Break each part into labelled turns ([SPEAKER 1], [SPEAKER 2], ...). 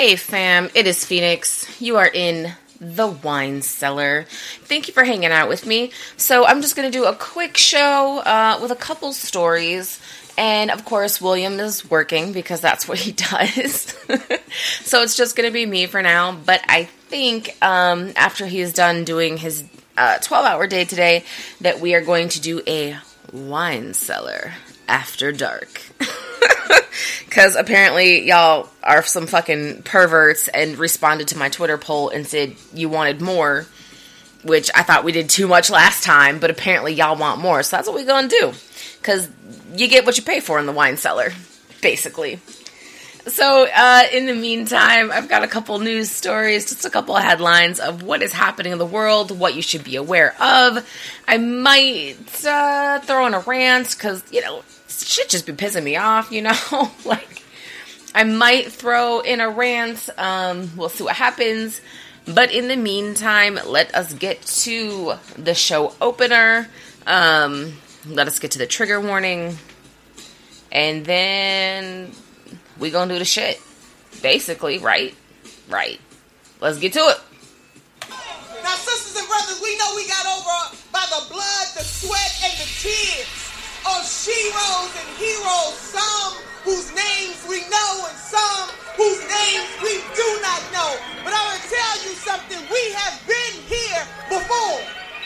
[SPEAKER 1] Hey fam, it is Phoenix. You are in the wine cellar. Thank you for hanging out with me. So I'm just going to do a quick show with a couple stories. And of course, William is working because that's what he does. So it's just going to be me for now. But I think after he's done doing his 12-hour day today, that we are going to do a wine cellar after dark. Because apparently y'all are some fucking perverts and responded to my Twitter poll and said you wanted more, which I thought we did too much last time, but apparently y'all want more. So that's what we're going to do. Because you get what you pay for in the wine cellar, basically. So in the meantime, I've got a couple news stories, just a couple of headlines of what is happening in the world, what you should be aware of. I might throw in a rant because, shit just be pissing me off, like, I might throw in a rant, we'll see what happens, but in the meantime, let us get to the show opener, let us get to the trigger warning, and then we gonna do the shit, basically, right, let's get to it.
[SPEAKER 2] Now, sisters and brothers, we know we got over by the blood, the sweat, and the tears of sheroes and heroes, some whose names we know and some whose names we do not know. But I will tell you something, we have been here before.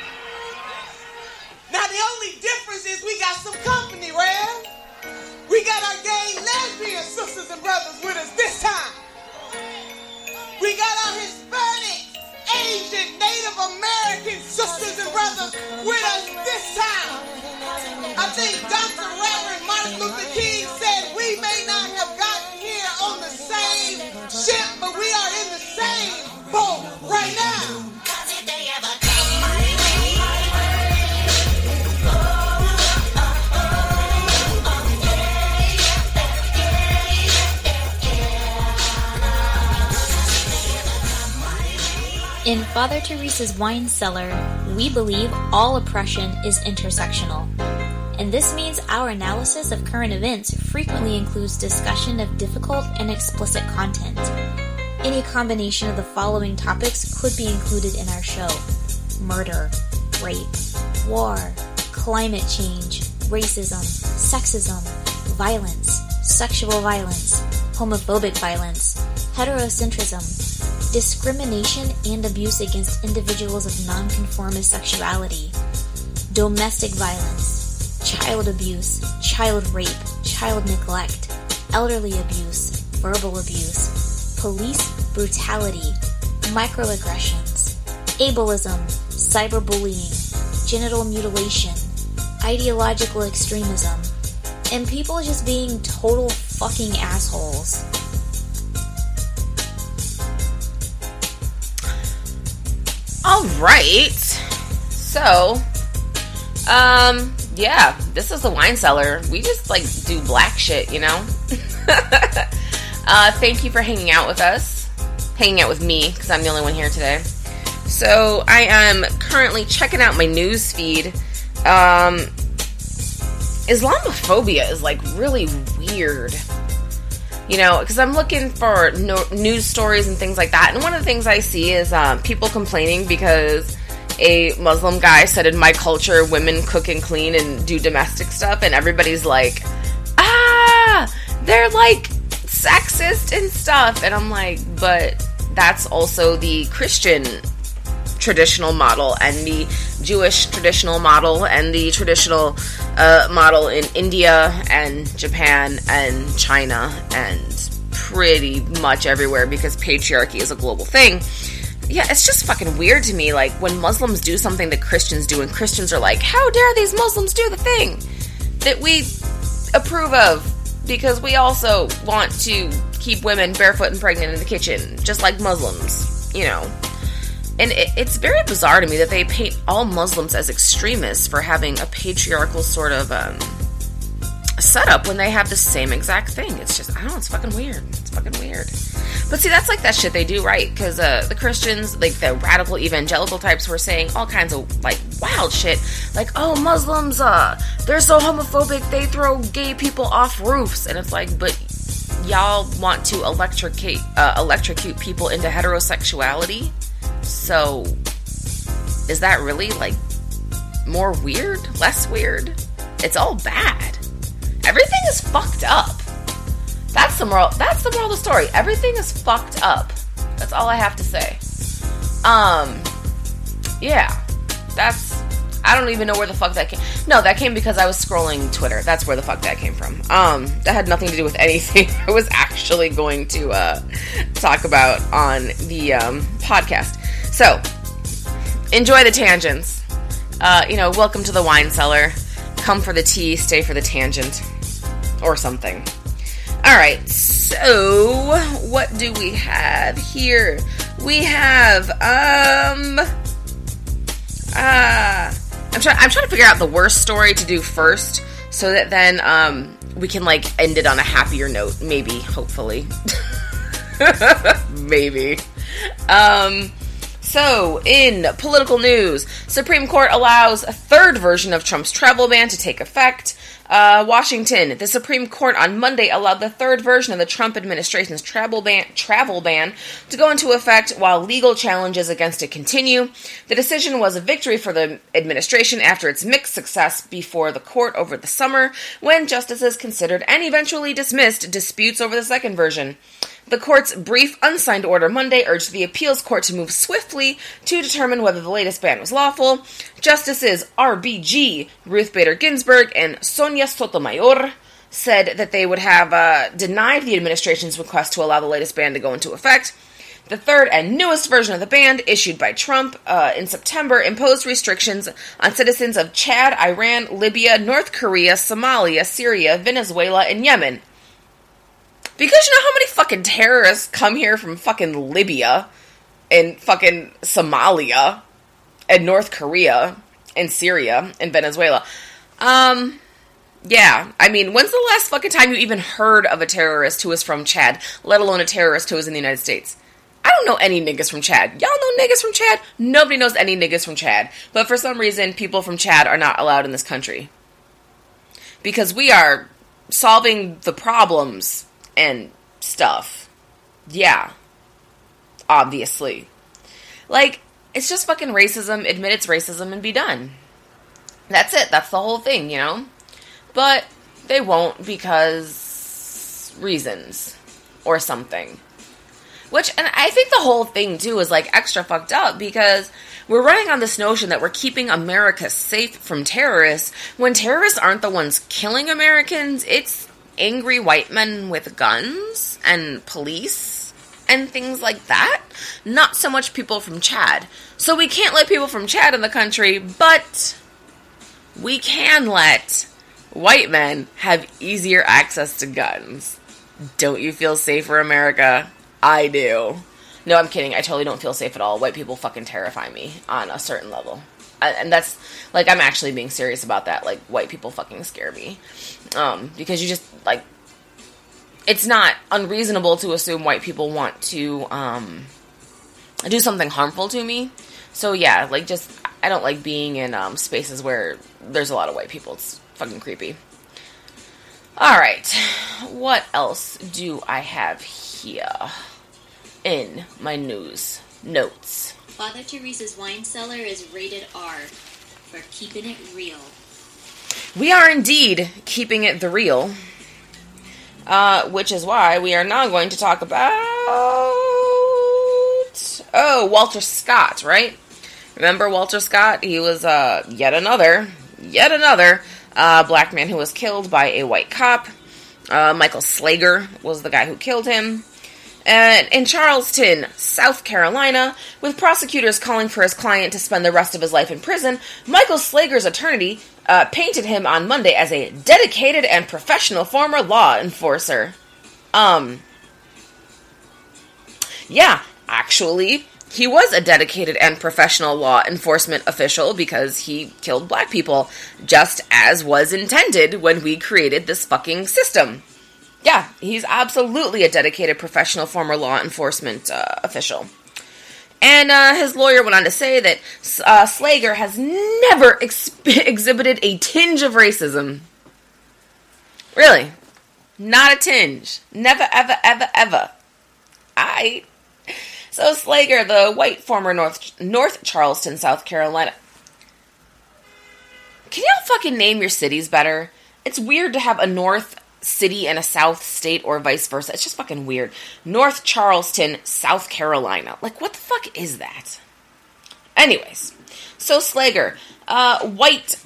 [SPEAKER 2] Now the only difference is we got some company, Rev. We got our gay lesbian sisters and brothers with us this time. We got our Hispanic, Asian, Native American sisters and brothers with us this time. I think Dr. Reverend Martin Luther King said we may not have gotten here on the same ship, but we are in the same boat right now.
[SPEAKER 3] In Father Teresa's wine cellar, we believe all oppression is intersectional. And this means our analysis of current events frequently includes discussion of difficult and explicit content. Any combination of the following topics could be included in our show: murder, rape, war, climate change, racism, sexism, violence, sexual violence, homophobic violence, heterocentrism, discrimination and abuse against individuals of nonconformist sexuality, domestic violence, child abuse, child rape, child neglect, elderly abuse, verbal abuse, police brutality, microaggressions, ableism, cyberbullying, genital mutilation, ideological extremism, and people just being total fucking assholes.
[SPEAKER 1] Alright, so, yeah, this is the wine cellar. We just, do black shit, Thank you for hanging out with us. Hanging out with me, because I'm the only one here today. So, I am currently checking out my news feed. Islamophobia is, really weird. Because I'm looking for news stories and things like that. And one of the things I see is people complaining because a Muslim guy said, in my culture, women cook and clean and do domestic stuff. And everybody's like, they're sexist and stuff. And I'm like, but that's also the Christian traditional model and the Jewish traditional model and the traditional model in India and Japan and China and pretty much everywhere, because patriarchy is a global thing. Yeah, it's just fucking weird to me, when Muslims do something that Christians do, and Christians are like, how dare these Muslims do the thing that we approve of, because we also want to keep women barefoot and pregnant in the kitchen, just like Muslims, And it's very bizarre to me that they paint all Muslims as extremists for having a patriarchal sort of setup when they have the same exact thing. It's just, I don't know, it's fucking weird. But see, that's that shit they do, right? Because the Christians, the radical evangelical types, were saying all kinds of, wild shit. Oh, Muslims, they're so homophobic, they throw gay people off roofs. And it's but y'all want to electrocute people into heterosexuality. So, is that really, like, more weird? Less weird? It's all bad. Everything is fucked up. That's the moral of the story. Everything is fucked up. That's all I have to say. Yeah. I don't even know where the fuck that came. No, that came because I was scrolling Twitter. That's where the fuck that came from. That had nothing to do with anything I was actually going to talk about on the podcast. So, enjoy the tangents. Welcome to the wine cellar. Come for the tea, stay for the tangent. Or something. Alright, so what do we have here? We have, I'm trying to figure out the worst story to do first, so that then, we can, like, end it on a happier note. Maybe, hopefully. Maybe. So, in political news, Supreme Court allows a third version of Trump's travel ban to take effect. Washington, the Supreme Court on Monday allowed the third version of the Trump administration's travel ban to go into effect while legal challenges against it continue. The decision was a victory for the administration after its mixed success before the court over the summer, when justices considered and eventually dismissed disputes over the second version. The court's brief unsigned order Monday urged the appeals court to move swiftly to determine whether the latest ban was lawful. Justices RBG, Ruth Bader Ginsburg, and Sonia Sotomayor said that they would have denied the administration's request to allow the latest ban to go into effect. The third and newest version of the ban, issued by Trump in September, imposed restrictions on citizens of Chad, Iran, Libya, North Korea, Somalia, Syria, Venezuela, and Yemen. Because you know how many fucking terrorists come here from fucking Libya and fucking Somalia and North Korea and Syria and Venezuela. Yeah. I mean, when's the last fucking time you even heard of a terrorist who was from Chad, let alone a terrorist who was in the United States? I don't know any niggas from Chad. Y'all know niggas from Chad? Nobody knows any niggas from Chad. But for some reason, people from Chad are not allowed in this country. Because we are solving the problems and stuff. Yeah. Obviously. Like, it's just fucking racism. Admit it's racism and be done. That's it. That's the whole thing, you know? But they won't because reasons or something. Which, and I think the whole thing, too, is, like, extra fucked up because we're running on this notion that we're keeping America safe from terrorists when terrorists aren't the ones killing Americans. It's angry white men with guns and police and things like that. Not so much people from Chad. So we can't let people from Chad in the country, but we can let white men have easier access to guns. Don't you feel safer, America? I do. No, I'm kidding. I totally don't feel safe at all. White people fucking terrify me on a certain level. And that's, like, I'm actually being serious about that. Like, white people fucking scare me. Because you just, like, it's not unreasonable to assume white people want to, do something harmful to me. So, yeah, like, just, I don't like being in, spaces where there's a lot of white people. It's fucking creepy. Alright. What else do I have here in my news notes?
[SPEAKER 3] Father Teresa's wine cellar is rated R for keeping it real.
[SPEAKER 1] We are indeed keeping it the real, which is why we are now going to talk about, Walter Scott, right? Remember Walter Scott? He was yet another black man who was killed by a white cop. Michael Slager was the guy who killed him. And in Charleston, South Carolina, with prosecutors calling for his client to spend the rest of his life in prison, Michael Slager's attorney painted him on Monday as a dedicated and professional former law enforcer. Yeah, actually, he was a dedicated and professional law enforcement official because he killed black people, just as was intended when we created this fucking system. Yeah, he's absolutely a dedicated professional former law enforcement official. And his lawyer went on to say that Slager has never exhibited a tinge of racism. Really? Not a tinge. Never, ever, ever, ever. So Slager, the white former North Charleston, South Carolina. Can y'all fucking name your cities better? It's weird to have a North city and a South state or vice versa. It's just fucking weird. North Charleston, South Carolina. Like, what the fuck is that? Anyways, so Slager, white...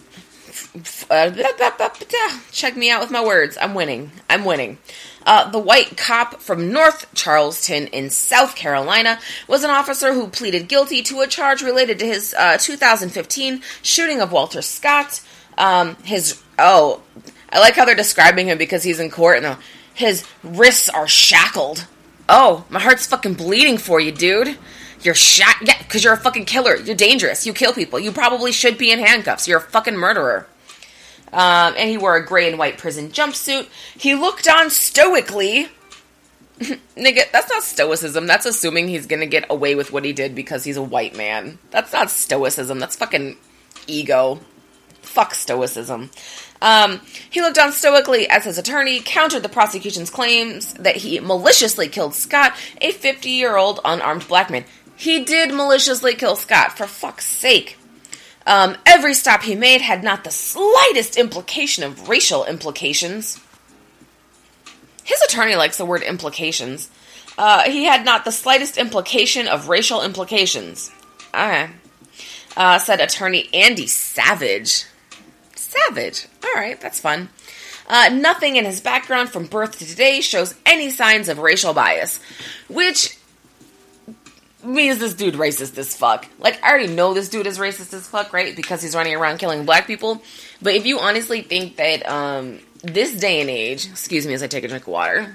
[SPEAKER 1] check me out with my words. I'm winning. The white cop from North Charleston in South Carolina was an officer who pleaded guilty to a charge related to his 2015 shooting of Walter Scott. I like how they're describing him because he's in court and his wrists are shackled. Oh, my heart's fucking bleeding for you, dude. You're yeah, because you're a fucking killer. You're dangerous. You kill people. You probably should be in handcuffs. You're a fucking murderer. And he wore a gray and white prison jumpsuit. He looked on stoically. Nigga, that's not stoicism. That's assuming he's gonna get away with what he did because he's a white man. That's not stoicism. That's fucking ego. Fuck stoicism. He looked on stoically as his attorney countered the prosecution's claims that he maliciously killed Scott, a 50-year-old unarmed black man. He did maliciously kill Scott, for fuck's sake. Every stop he made had not the slightest implication of racial implications. His attorney likes the word implications. He had not the slightest implication of racial implications. Said attorney Andy Savage. Savage. Alright, that's fun. Nothing in his background from birth to today shows any signs of racial bias. Which means this dude racist as fuck. Like, I already know this dude is racist as fuck, right? Because he's running around killing black people. But if you honestly think that, this day and age... Excuse me as I take a drink of water.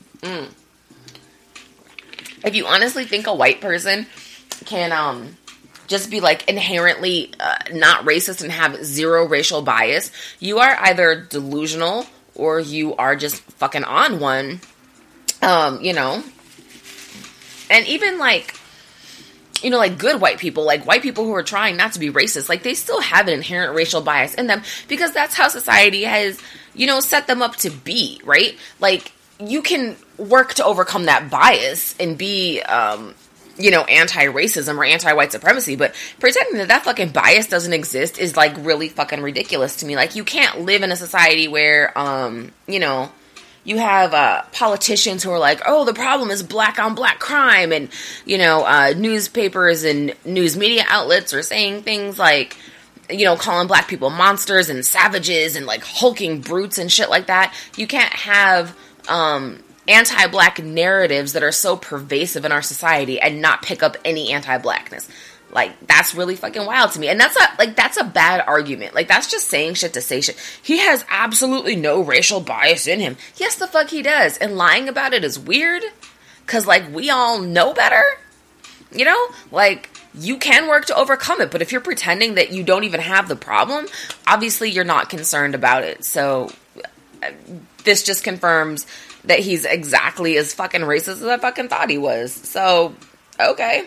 [SPEAKER 1] If you honestly think a white person can, just be, like, inherently not racist and have zero racial bias, you are either delusional or you are just fucking on one, you know. And even, like, you know, like, good white people, like, white people who are trying not to be racist, like, they still have an inherent racial bias in them because that's how society has, you know, set them up to be, right? Like, you can work to overcome that bias and be, you know, anti-racism or anti-white supremacy, but pretending that that fucking bias doesn't exist is, like, really fucking ridiculous to me. Like, you can't live in a society where, you know, you have politicians who are like, oh, the problem is black on black crime, and, you know, newspapers and news media outlets are saying things like, you know, calling black people monsters and savages and, like, hulking brutes and shit like that. You can't have anti-black narratives that are so pervasive in our society and not pick up any anti-blackness. Like, that's really fucking wild to me. And that's a bad argument. Like, that's just saying shit to say shit. He has absolutely no racial bias in him. Yes, the fuck he does. And lying about it is weird. Because, like, we all know better. You know? Like, you can work to overcome it. But if you're pretending that you don't even have the problem, obviously you're not concerned about it. So, this just confirms that he's exactly as fucking racist as I fucking thought he was. So, okay.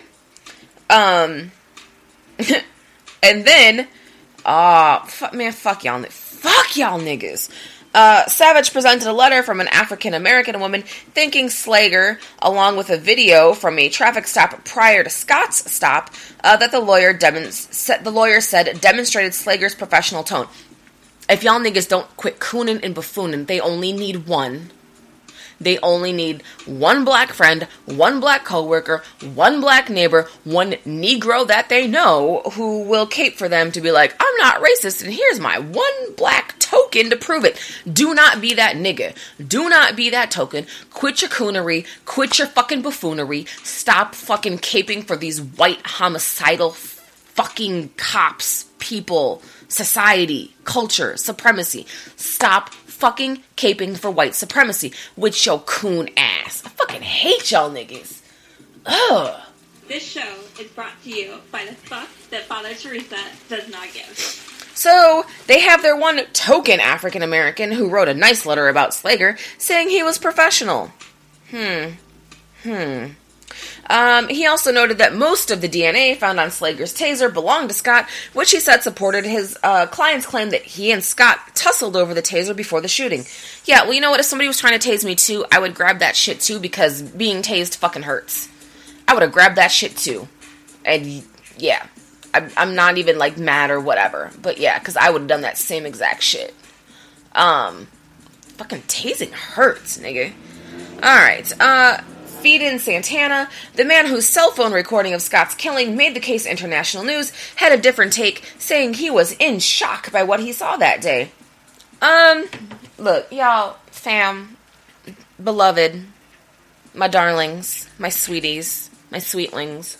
[SPEAKER 1] And then, fuck y'all niggas. Savage presented a letter from an African-American woman thanking Slager, along with a video from a traffic stop prior to Scott's stop, that the lawyer said demonstrated Slager's professional tone. If y'all niggas don't quit cooning and buffooning, they only need one. They only need one black friend, one black coworker, one black neighbor, one Negro that they know who will cape for them to be like, I'm not racist and here's my one black token to prove it. Do not be that nigga. Do not be that token. Quit your coonery. Quit your fucking buffoonery. Stop fucking caping for these white homicidal fucking cops, people, society, culture, supremacy. Stop fucking caping for white supremacy with your coon ass. I fucking hate y'all niggas. Ugh.
[SPEAKER 4] This show is brought to you by the fuck that Father Teresa does not give.
[SPEAKER 1] So, they have their one token African American who wrote a nice letter about Slager saying he was professional. He also noted that most of the DNA found on Slager's taser belonged to Scott, which he said supported his client's claim that he and Scott tussled over the taser before the shooting. Yeah, well, you know what? If somebody was trying to tase me too, I would grab that shit too, because being tased fucking hurts. I would have grabbed that shit too. And yeah, I'm not even like mad or whatever. But yeah, because I would have done that same exact shit. Fucking tasing hurts, nigga. Alright, feed in Santana. The man whose cell phone recording of Scott's killing made the case international news had a different take, saying he was in shock by what he saw that day. Look, y'all, fam, beloved, my darlings, my sweeties, my sweetlings.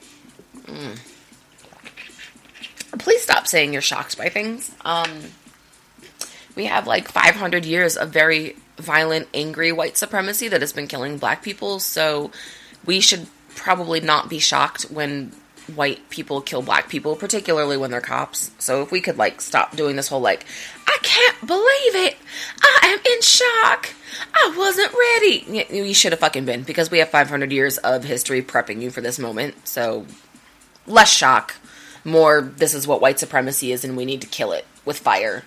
[SPEAKER 1] Please stop saying you're shocked by things. We have like 500 years of very violent, angry white supremacy that has been killing black people, so we should probably not be shocked when white people kill black people, particularly when they're cops. So if we could like stop doing this whole like, I can't believe it, I am in shock, I wasn't ready. You should have fucking been, because we have 500 years of history prepping you for this moment. So less shock, more this is what white supremacy is and we need to kill it with fire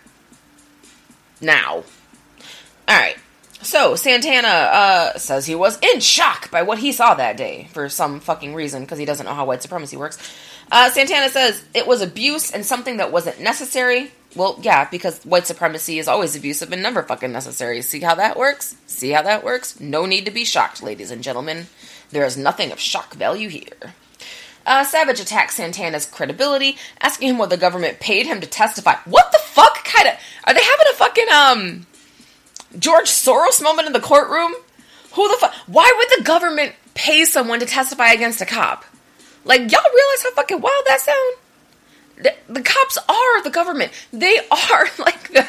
[SPEAKER 1] now. Alright, so Santana says he was in shock by what he saw that day for some fucking reason, because he doesn't know how white supremacy works. Santana says it was abuse and something that wasn't necessary. Well, yeah, because white supremacy is always abusive and never fucking necessary. See how that works? See how that works? No need to be shocked, ladies and gentlemen. There is nothing of shock value here. Savage attacks Santana's credibility, asking him whether the government paid him to testify. What the fuck kind of... Are they having a fucking, George Soros moment in the courtroom? Who the fuck... Why would the government pay someone to testify against a cop? Like, y'all realize how fucking wild that sound? The cops are the government. They are, like, they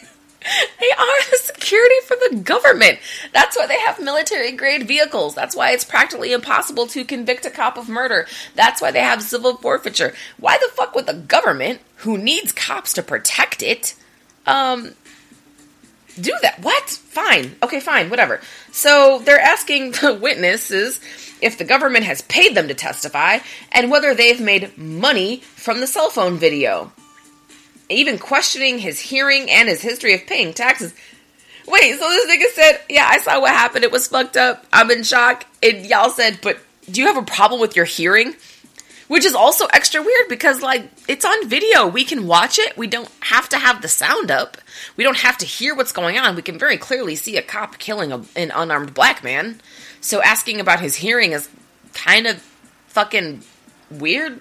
[SPEAKER 1] are the security for the government. That's why they have military-grade vehicles. That's why it's practically impossible to convict a cop of murder. That's why they have civil forfeiture. Why the fuck would the government, who needs cops to protect it, do that? What? Fine. Okay, fine. Whatever. So they're asking the witnesses if the government has paid them to testify and whether they've made money from the cell phone video. Even questioning his hearing and his history of paying taxes. Wait, so this nigga said, yeah, I saw what happened. It was fucked up. I'm in shock. And y'all said, but do you have a problem with your hearing? Which is also extra weird because, like, it's on video. We can watch it. We don't have to have the sound up. We don't have to hear what's going on. We can very clearly see a cop killing an unarmed black man. So asking about his hearing is kind of fucking weird.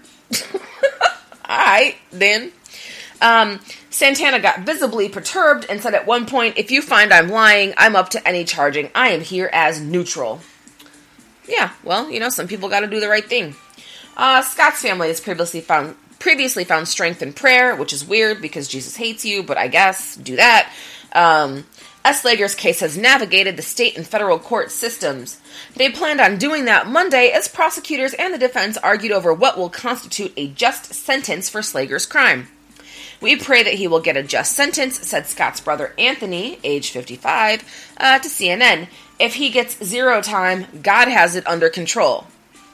[SPEAKER 1] Alright, then. Santana got visibly perturbed and said at one point, if you find I'm lying, I'm up to any charging. I am here as neutral. Yeah, well, you know, some people gotta do the right thing. Scott's family has previously found strength in prayer, which is weird because Jesus hates you, but I guess do that. S. Slager's case has navigated the state and federal court systems. They planned on doing that Monday as prosecutors and the defense argued over what will constitute a just sentence for Slager's crime. We pray that he will get a just sentence, said Scott's brother Anthony, age 55, to CNN. If he gets 0 time, God has it under control.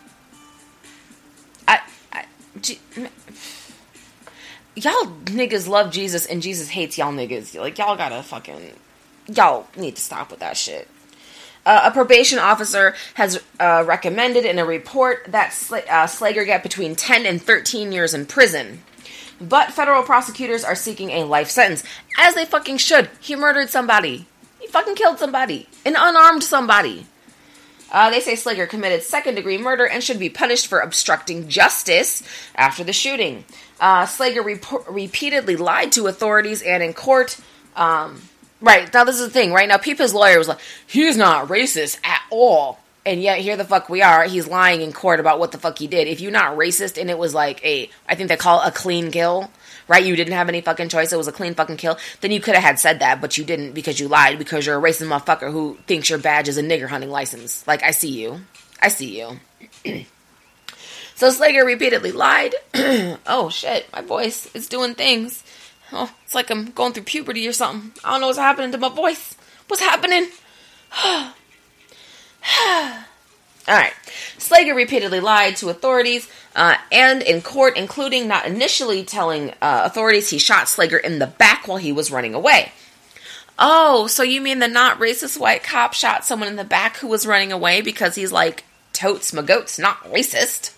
[SPEAKER 1] Y'all niggas love Jesus and Jesus hates y'all niggas. Like, y'all gotta fucking... Y'all need to stop with that shit. A probation officer has recommended in a report that Slager get between 10 and 13 years in prison. But federal prosecutors are seeking a life sentence. As they fucking should. He murdered somebody. He fucking killed somebody. An unarmed somebody. They say Slager committed second-degree murder and should be punished for obstructing justice after the shooting. Slager repeatedly lied to authorities and in court. Right, now this is the thing. Right now, Peepa's lawyer was like, he's not racist at all. And yet, here the fuck we are. He's lying in court about what the fuck he did. If you're not racist and it was like I think they call it a clean kill, right? You didn't have any fucking choice. It was a clean fucking kill. Then you could have had said that, but you didn't because you lied because you're a racist motherfucker who thinks your badge is a nigger hunting license. Like, I see you. I see you. So Slager repeatedly lied. Oh, shit. My voice is doing things. Oh, it's like I'm going through puberty or something. I don't know what's happening to my voice. What's happening? Alright. Slager repeatedly lied to authorities and in court, including not initially telling authorities he shot Slager in the back while he was running away. Oh, so you mean the not racist white cop shot someone in the back who was running away because he's like, totes my goats, not racist?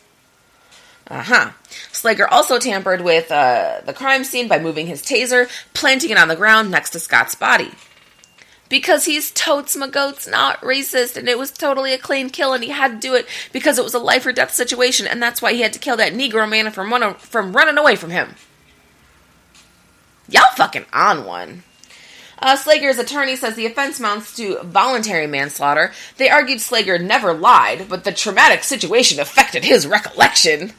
[SPEAKER 1] Slager also tampered with the crime scene by moving his taser, planting it on the ground next to Scott's body. Because he's totes my goats, not racist, and it was totally a clean kill, and he had to do it because it was a life or death situation, and that's why he had to kill that Negro man from running away from him. Y'all fucking on one. Slager's attorney says the offense amounts to voluntary manslaughter. They argued Slager never lied, but the traumatic situation affected his recollection.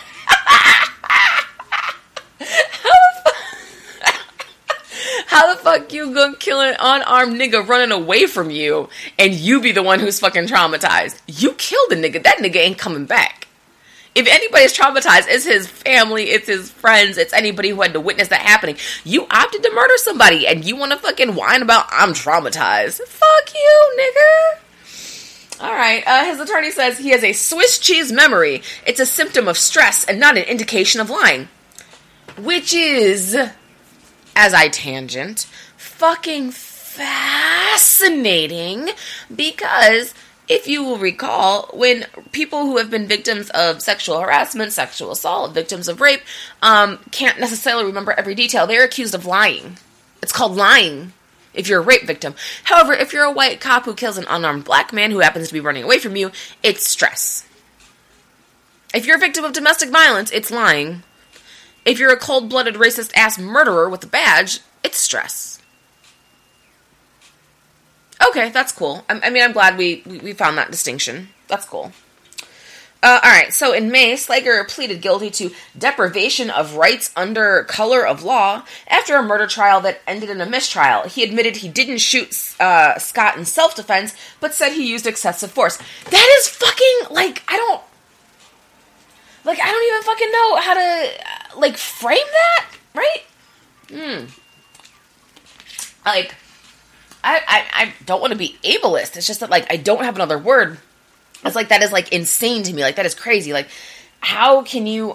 [SPEAKER 1] How the fuck you gonna kill an unarmed nigga running away from you and you be the one who's fucking traumatized? You killed a nigga. That nigga ain't coming back. If anybody's traumatized, it's his family, it's his friends, it's anybody who had to witness that happening. You opted to murder somebody and you want to fucking whine about, I'm traumatized. Fuck you, nigga. Alright, his attorney says he has a Swiss cheese memory. It's a symptom of stress and not an indication of lying. Which is, as I tangent, fucking fascinating because if you will recall, when people who have been victims of sexual harassment, sexual assault, victims of rape, can't necessarily remember every detail, they're accused of lying. It's called lying if you're a rape victim. However, if you're a white cop who kills an unarmed black man who happens to be running away from you, it's stress. If you're a victim of domestic violence, it's lying. If you're a cold-blooded, racist-ass murderer with a badge, it's stress. Okay, that's cool. I mean, I'm glad we found that distinction. That's cool. Alright, so in May, Slager pleaded guilty to deprivation of rights under color of law after a murder trial that ended in a mistrial. He admitted he didn't shoot Scott in self-defense, but said he used excessive force. That is fucking, I don't even fucking know how to, frame that, right? I don't want to be ableist. It's just that, I don't have another word. It's that is, insane to me. That is crazy. How can you,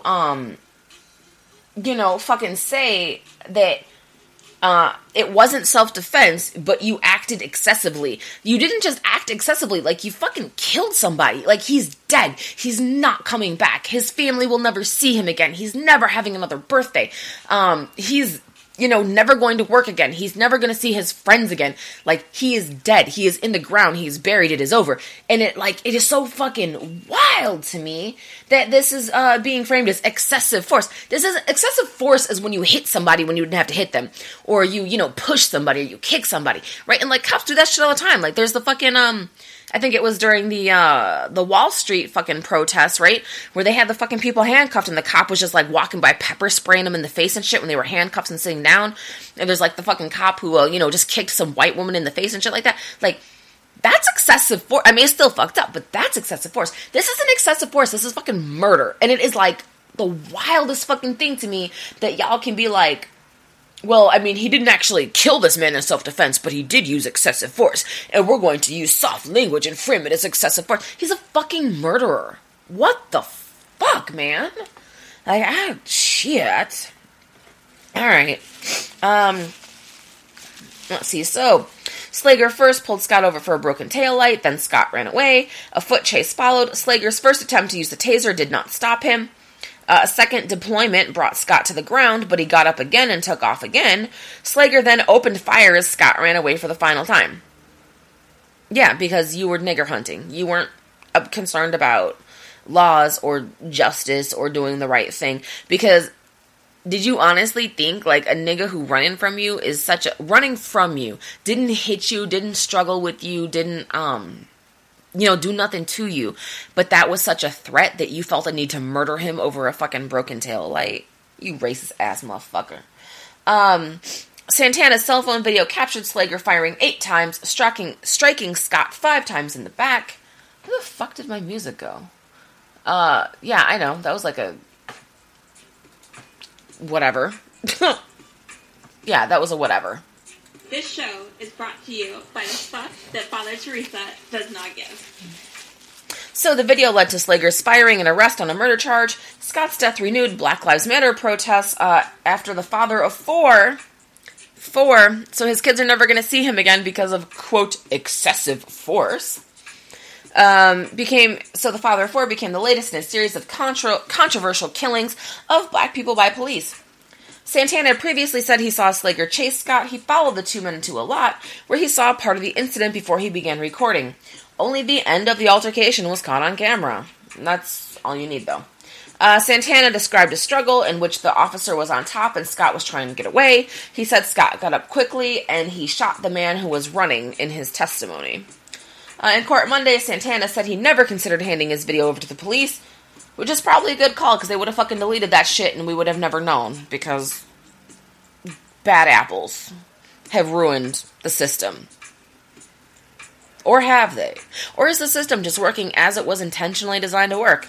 [SPEAKER 1] fucking say that it wasn't self-defense, but you acted excessively? You didn't just act excessively. You fucking killed somebody. He's dead. He's not coming back. His family will never see him again. He's never having another birthday. He's never going to work again. He's never going to see his friends again. He is dead. He is in the ground. He's buried. It is over. And it is so fucking wild to me that this is being framed as excessive force. Excessive force is when you hit somebody when you didn't have to hit them. Or you push somebody, or you kick somebody, right? And cops do that shit all the time. There's the fucking, I think it was during the Wall Street fucking protests, right? Where they had the fucking people handcuffed and the cop was just walking by pepper spraying them in the face and shit when they were handcuffed and sitting down. And there's the fucking cop who, just kicked some white woman in the face and shit like that. That's excessive force. I mean, it's still fucked up, but that's excessive force. This isn't excessive force. This is fucking murder. And it is the wildest fucking thing to me that y'all can be well, I mean, he didn't actually kill this man in self-defense, but he did use excessive force, and we're going to use soft language and frame it as excessive force. He's a fucking murderer. What the fuck, man? Shit. Alright. Let's see, so Slager first pulled Scott over for a broken taillight, then Scott ran away. A foot chase followed. Slager's first attempt to use the taser did not stop him. A second deployment brought Scott to the ground, but he got up again and took off again. Slager then opened fire as Scott ran away for the final time. Yeah, because you were nigger hunting. You weren't concerned about laws or justice or doing the right thing. Because did you honestly think a nigga who running from you is running from you, didn't hit you, didn't struggle with you, didn't, do nothing to you, but that was such a threat that you felt a need to murder him over a fucking broken tail light? You racist ass motherfucker. Santana's cell phone video captured Slager firing 8 times, striking Scott 5 times in the back. Where the fuck did my music go? Yeah, I know. That was a whatever. Yeah, that was a whatever.
[SPEAKER 4] This show is brought to you by the fuck that Father Teresa does not give.
[SPEAKER 1] So the video led to Slager's firing and arrest on a murder charge. Scott's death renewed Black Lives Matter protests after the father of four, so his kids are never going to see him again because of, quote, excessive force. The father of four became the latest in a series of controversial killings of black people by police. Santana had previously said he saw Slager chase Scott. He followed the two men into a lot where he saw part of the incident before he began recording. Only the end of the altercation was caught on camera. That's all you need, though. Santana described a struggle in which the officer was on top and Scott was trying to get away. He said Scott got up quickly and he shot the man who was running in his testimony. In court Monday, Santana said he never considered handing his video over to the police, which is probably a good call because they would have fucking deleted that shit and we would have never known because bad apples have ruined the system. Or have they? Or is the system just working as it was intentionally designed to work?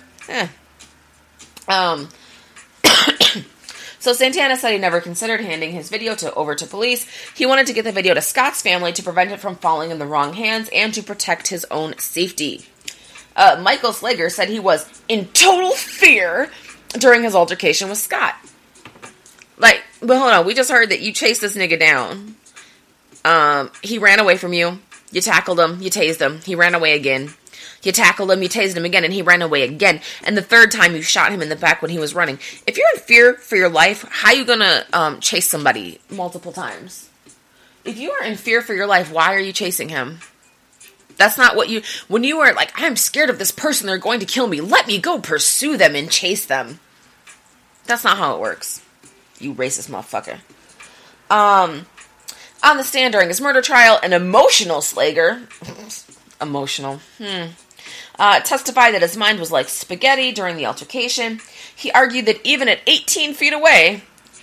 [SPEAKER 1] So Santana said he never considered handing his video over to police. He wanted to get the video to Scott's family to prevent it from falling in the wrong hands and to protect his own safety. Michael Slager said he was in total fear during his altercation with Scott. But hold on, we just heard that you chased this nigga down. He ran away from you. You tackled him, you tased him. He ran away again. You tackled him, you tased him again, and he ran away again. And the third time you shot him in the back when he was running. If you're in fear for your life, how are you gonna chase somebody multiple times? If you are in fear for your life, why are you chasing him? That's not what when you are like, I'm scared of this person, they're going to kill me. Let me go pursue them and chase them. That's not how it works. You racist motherfucker. On the stand during his murder trial, an emotional Slager... testified that his mind was like spaghetti during the altercation. He argued that even at 18 feet away,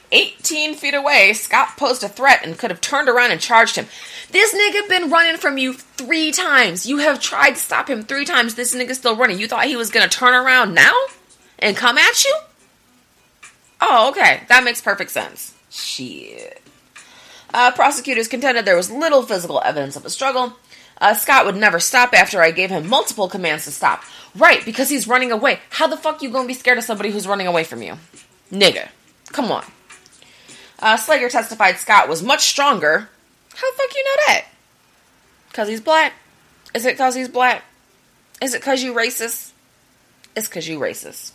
[SPEAKER 1] Scott posed a threat and could have turned around and charged him. This nigga been running from you 3 times. You have tried to stop him 3 times. This nigga's still running. You thought he was going to turn around now and come at you? Oh, okay. That makes perfect sense. Shit. Prosecutors contended there was little physical evidence of a struggle. Scott would never stop after I gave him multiple commands to stop. Right, because he's running away. How the fuck you gonna be scared of somebody who's running away from you? Nigga. Come on. Slager testified Scott was much stronger. How the fuck you know that? Because he's black? Is it because he's black? Is it because you racist? It's because you racist.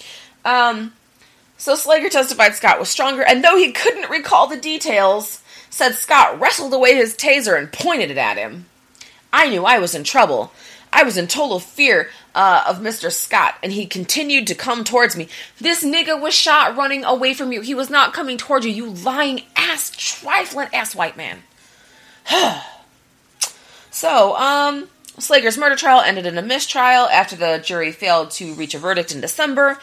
[SPEAKER 1] So Slager testified Scott was stronger, and though he couldn't recall the details, said Scott wrestled away his taser and pointed it at him. I knew I was in trouble. I was in total fear of Mr. Scott, and he continued to come towards me. This nigga was shot running away from you. He was not coming towards you, you lying ass, trifling ass white man. So, Slager's murder trial ended in a mistrial after the jury failed to reach a verdict in December.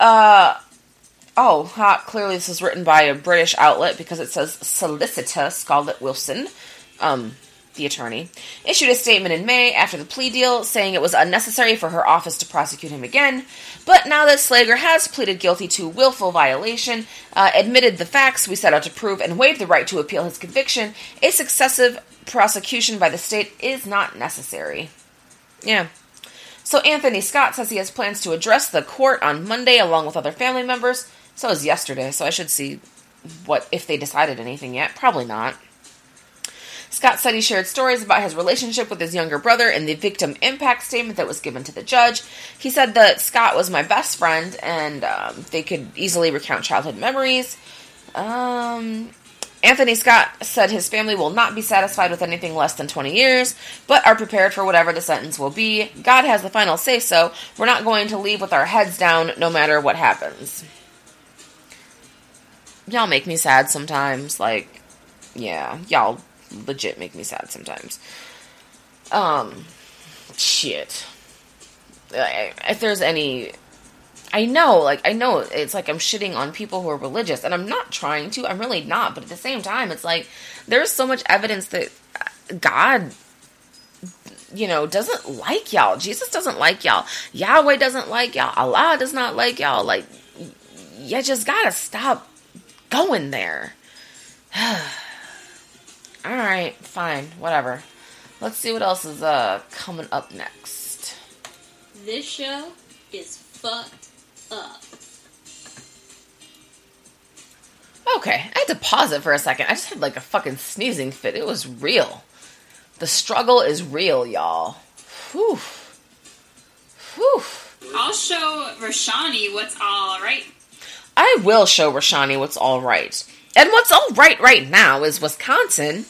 [SPEAKER 1] Clearly this is written by a British outlet because it says Solicitor Scarlett Wilson, the attorney, issued a statement in May after the plea deal saying it was unnecessary for her office to prosecute him again. But now that Slager has pleaded guilty to willful violation, admitted the facts we set out to prove, and waived the right to appeal his conviction, a successive prosecution by the state is not necessary. Yeah. So Anthony Scott says he has plans to address the court on Monday along with other family members. So it was yesterday, so I should see if they decided anything yet. Probably not. Scott said he shared stories about his relationship with his younger brother in the victim impact statement that was given to the judge. He said that Scott was my best friend, and they could easily recount childhood memories. Anthony Scott said his family will not be satisfied with anything less than 20 years, but are prepared for whatever the sentence will be. God has the final say-so. We're not going to leave with our heads down no matter what happens. Y'all make me sad sometimes. Like, yeah, y'all legit make me sad sometimes. Shit. If there's any... I know it's like I'm shitting on people who are religious, and I'm not trying to, I'm really not, but at the same time, it's like, there's so much evidence that God, doesn't like y'all. Jesus doesn't like y'all. Yahweh doesn't like y'all. Allah does not like y'all. Like, you just gotta stop going there. Alright, fine, whatever. Let's see what else is coming up next.
[SPEAKER 3] This show is fucked up.
[SPEAKER 1] Okay, I had to pause it for a second. I just had like a fucking sneezing fit. It was real. The struggle is real, y'all. Whew. Whew.
[SPEAKER 4] I'll show Rashani what's all right.
[SPEAKER 1] I will show Rashani what's all right. And what's all right now is Wisconsin.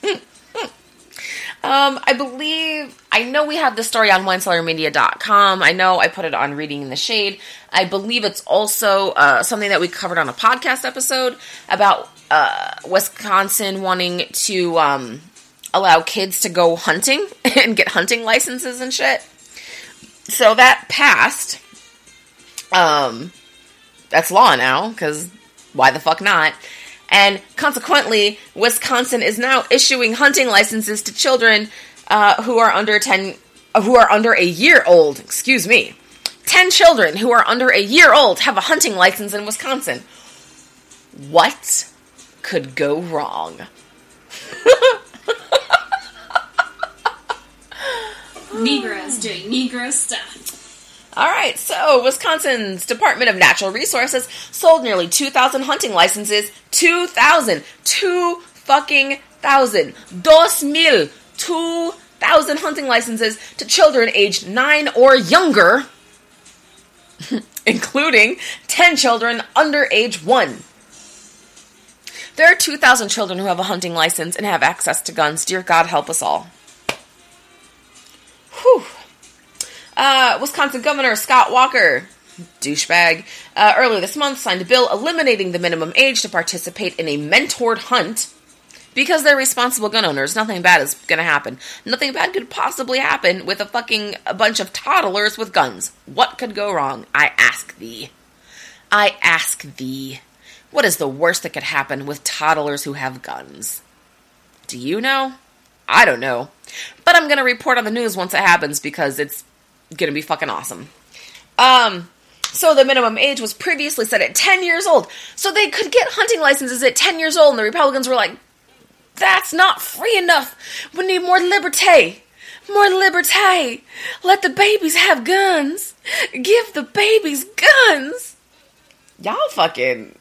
[SPEAKER 1] I know we have the story on winecellarmedia.com. I know I put it on Reading in the Shade. I believe it's also something that we covered on a podcast episode about Wisconsin wanting to allow kids to go hunting and get hunting licenses and shit. So that passed. That's law now, because why the fuck not? And consequently, Wisconsin is now issuing hunting licenses to children who are under a year old. 10 children who are under a year old have a hunting license in Wisconsin. What could go wrong?
[SPEAKER 4] Negroes doing Negro stuff.
[SPEAKER 1] All right, so Wisconsin's Department of Natural Resources sold nearly 2,000 hunting licenses. 2,000. 2,000. 2,000 hunting licenses to children aged 9 or younger, including 10 children under age 1. There are 2,000 children who have a hunting license and have access to guns. Dear God, help us all. Whew. Wisconsin Governor Scott Walker, douchebag, earlier this month signed a bill eliminating the minimum age to participate in a mentored hunt because they're responsible gun owners. Nothing bad is going to happen. Nothing bad could possibly happen with a bunch of toddlers with guns. What could go wrong? I ask thee. What is the worst that could happen with toddlers who have guns? Do you know? I don't know. But I'm going to report on the news once it happens because it's going to be fucking awesome. So the minimum age was previously set at 10 years old. So they could get hunting licenses at 10 years old, and the Republicans were like, that's not free enough. We need more liberté. More liberté. Let the babies have guns. Give the babies guns. Y'all fucking...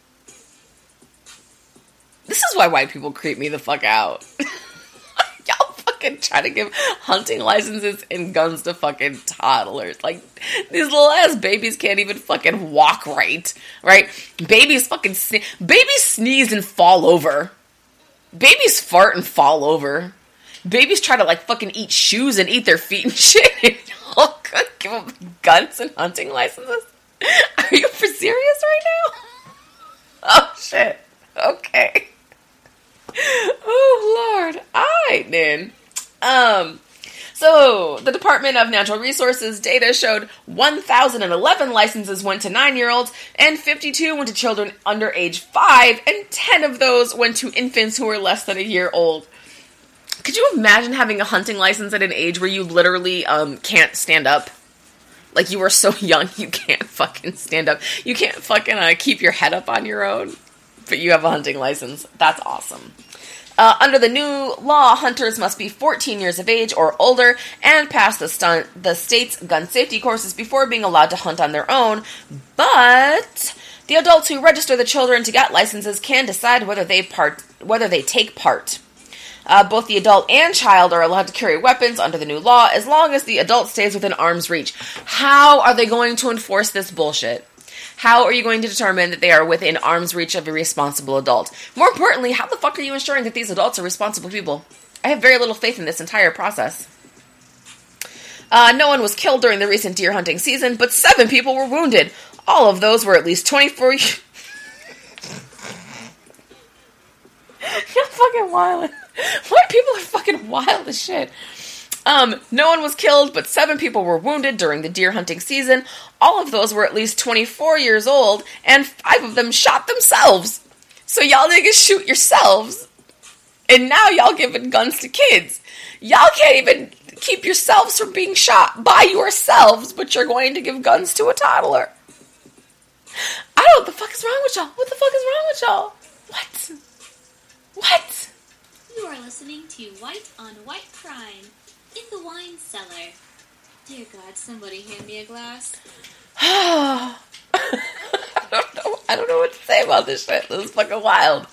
[SPEAKER 1] This is why white people creep me the fuck out. Y'all fucking try to give hunting licenses and guns to fucking toddlers. Like, these little ass babies can't even fucking walk right? Babies fucking babies sneeze and fall over. Babies fart and fall over. Babies try to, like, fucking eat shoes and eat their feet and shit. And y'all could give them guns and hunting licenses? Are you for serious right now? Oh, shit. Okay. Oh, Lord. Alright, then. So, the Department of Natural Resources data showed 1,011 licenses went to 9-year-olds, and 52 went to children under age 5, and 10 of those went to infants who were less than a year old. Could you imagine having a hunting license at an age where you literally can't stand up? Like, you were so young, you can't fucking stand up. You can't fucking keep your head up on your own, but you have a hunting license. That's awesome. Under the new law, hunters must be 14 years of age or older and pass the state's gun safety courses before being allowed to hunt on their own. But the adults who register the children to get licenses can decide whether they take part. Both the adult and child are allowed to carry weapons under the new law as long as the adult stays within arm's reach. How are they going to enforce this bullshit? How are you going to determine that they are within arm's reach of a responsible adult? More importantly, how the fuck are you ensuring that these adults are responsible people? I have very little faith in this entire process. No one was killed during the recent deer hunting season, but 7 people were wounded. All of those were at least 24 years... You're fucking wild. White people are fucking wild as shit. No one was killed, but 7 people were wounded during the deer hunting season. All of those were at least 24 years old, and 5 of them shot themselves. So y'all niggas shoot yourselves, and now y'all giving guns to kids. Y'all can't even keep yourselves from being shot by yourselves, but you're going to give guns to a toddler. I don't know what the fuck is wrong with y'all. What the fuck is wrong with y'all? What?
[SPEAKER 3] You are listening to White on White Crime in the Wine Cellar. Dear God, somebody hand me a glass.
[SPEAKER 1] I don't know what to say about this shit. This is fucking wild.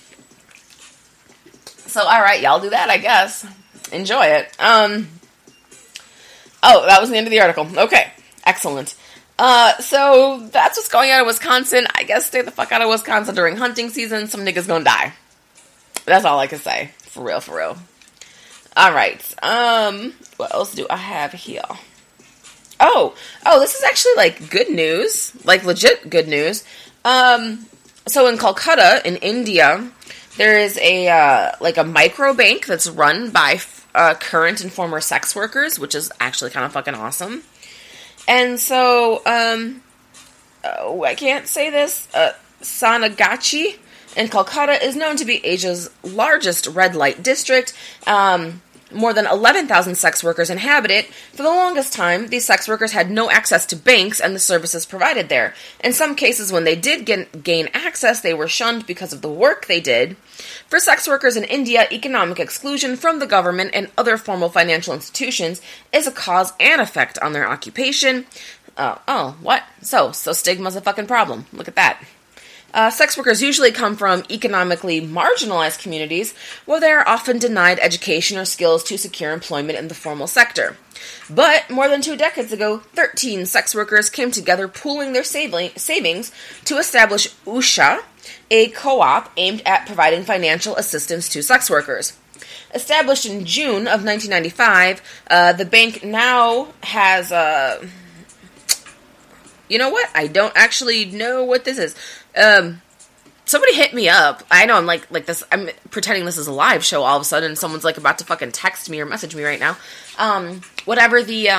[SPEAKER 1] So, alright, y'all do that, I guess. Enjoy it. Oh, that was the end of the article. Okay, excellent. So, that's what's going on in Wisconsin. I guess stay the fuck out of Wisconsin during hunting season. Some niggas gonna die. That's all I can say. For real, for real. Alright, what else do I have here? Oh, this is actually, like, good news. Like, legit good news. So in Calcutta, in India, there is a micro bank that's run by current and former sex workers, which is actually kind of fucking awesome. And so, I can't say this, Sanagachi in Calcutta is known to be Asia's largest red light district. More than 11,000 sex workers inhabit it. For the longest time, these sex workers had no access to banks and the services provided there. In some cases, when they did gain access, they were shunned because of the work they did. For sex workers in India, economic exclusion from the government and other formal financial institutions is a cause and effect on their occupation. What? So stigma's a fucking problem. Look at that. Sex workers usually come from economically marginalized communities where they are often denied education or skills to secure employment in the formal sector. But more than 2 decades ago, 13 sex workers came together pooling their savings to establish Usha, a co-op aimed at providing financial assistance to sex workers. Established in June of 1995, the bank now has you know what? I don't actually know what this is. Somebody hit me up. I know I'm like this. I'm pretending this is a live show all of a sudden. Someone's like about to fucking text me or message me right now. Whatever the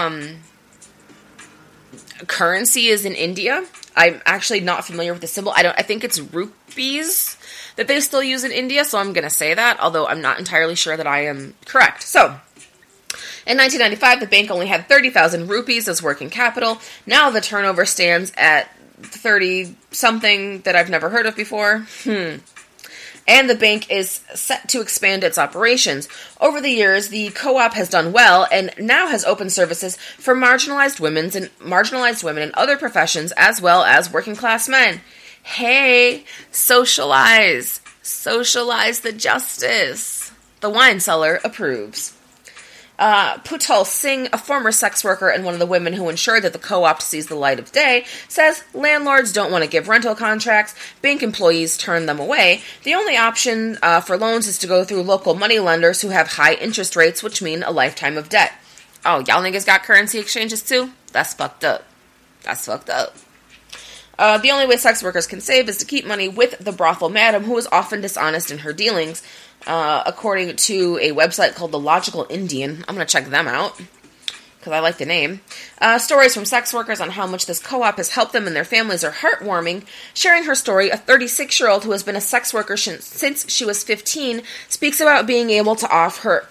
[SPEAKER 1] currency is in India, I'm actually not familiar with the symbol. I think it's rupees that they still use in India. So I'm gonna say that, although I'm not entirely sure that I am correct. So, in 1995, the bank only had 30,000 rupees as working capital. Now the turnover stands at 30-something that I've never heard of before. And the bank is set to expand its operations. Over the years, the co-op has done well and now has opened services for marginalized women in other professions as well as working class men. Hey, socialize the justice. The wine cellar approves. Putal Singh, a former sex worker and one of the women who ensured that the co-op sees the light of day, says landlords don't want to give rental contracts, bank employees turn them away. The only option for loans is to go through local money lenders who have high interest rates, which mean a lifetime of debt. Oh, y'all niggas got currency exchanges too? That's fucked up. The only way sex workers can save is to keep money with the brothel madam, who is often dishonest in her dealings. According to a website called The Logical Indian. I'm going to check them out, because I like the name. Stories from sex workers on how much this co-op has helped them and their families are heartwarming. Sharing her story, a 36-year-old who has been a sex worker since she was 15 speaks about being able to offer...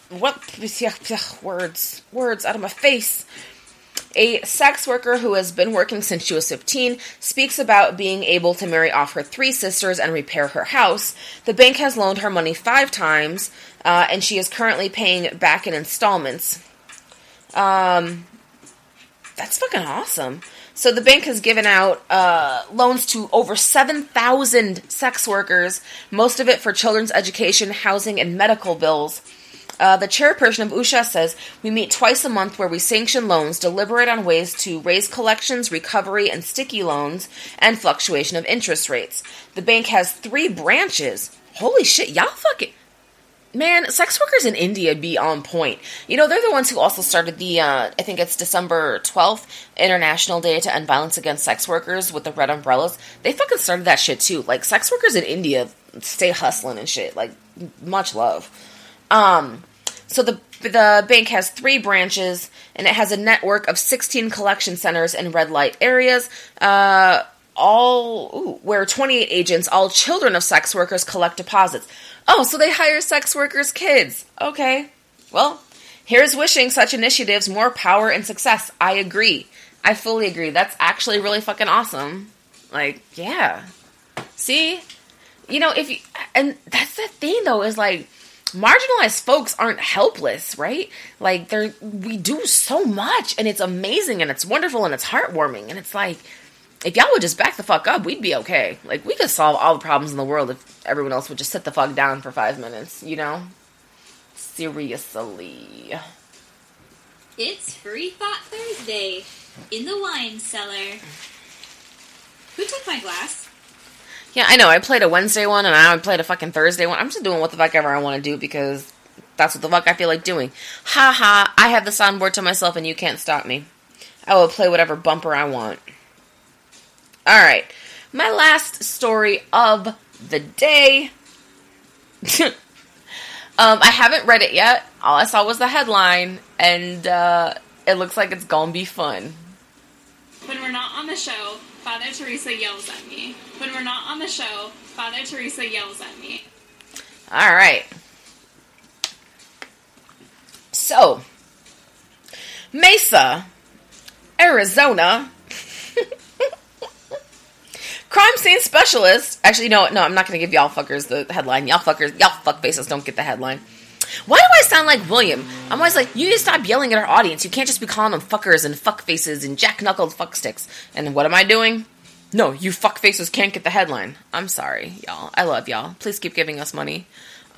[SPEAKER 1] Words out of my face. A sex worker who has been working since she was 15 speaks about being able to marry off her 3 sisters and repair her house. The bank has loaned her money 5 times, and she is currently paying back in installments. That's fucking awesome. So the bank has given out loans to over 7,000 sex workers, most of it for children's education, housing, and medical bills. The chairperson of Usha says, "We meet twice a month where we sanction loans, deliberate on ways to raise collections, recovery, and sticky loans, and fluctuation of interest rates. The bank has 3 branches." Holy shit, y'all fucking... Man, sex workers in India be on point. You know, they're the ones who also started the, I think it's December 12th, International Day to End Violence Against Sex Workers with the red umbrellas. They fucking started that shit too. Like, sex workers in India stay hustling and shit. Like, much love. So the bank has 3 branches, and it has a network of 16 collection centers in red light areas, where 28 agents, all children of sex workers, collect deposits. Oh, so they hire sex workers' kids. Okay. Well, here's wishing such initiatives more power and success. I agree. I fully agree. That's actually really fucking awesome. Like, yeah. See? You know, and that's the thing, though, is like, marginalized folks aren't helpless, right? Like, we do so much, and it's amazing, and it's wonderful, and it's heartwarming, and it's like, if y'all would just back the fuck up, we'd be okay. Like, we could solve all the problems in the world if everyone else would just sit the fuck down for 5 minutes, you know? Seriously.
[SPEAKER 3] It's Free Thought Thursday in the wine cellar. Who took my glass?
[SPEAKER 1] Yeah, I know. I played a Wednesday one, and now I played a fucking Thursday one. I'm just doing what the fuck ever I want to do because that's what the fuck I feel like doing. Ha ha, I have the soundboard to myself, and you can't stop me. I will play whatever bumper I want. Alright, my last story of the day. I haven't read it yet. All I saw was the headline, and it looks like it's gonna be fun.
[SPEAKER 4] When we're not on the show, Father Teresa yells at me. When we're not on the show, Father Teresa yells at me.
[SPEAKER 1] Alright. So, Mesa, Arizona. Crime scene specialist. Actually, no, I'm not going to give y'all fuckers the headline. Y'all fuckfaces don't get the headline. Why do I sound like William? I'm always like, you need to stop yelling at our audience. You can't just be calling them fuckers and fuckfaces and jack-knuckled fucksticks. And what am I doing? No, you fuckfaces can't get the headline. I'm sorry, y'all. I love y'all. Please keep giving us money.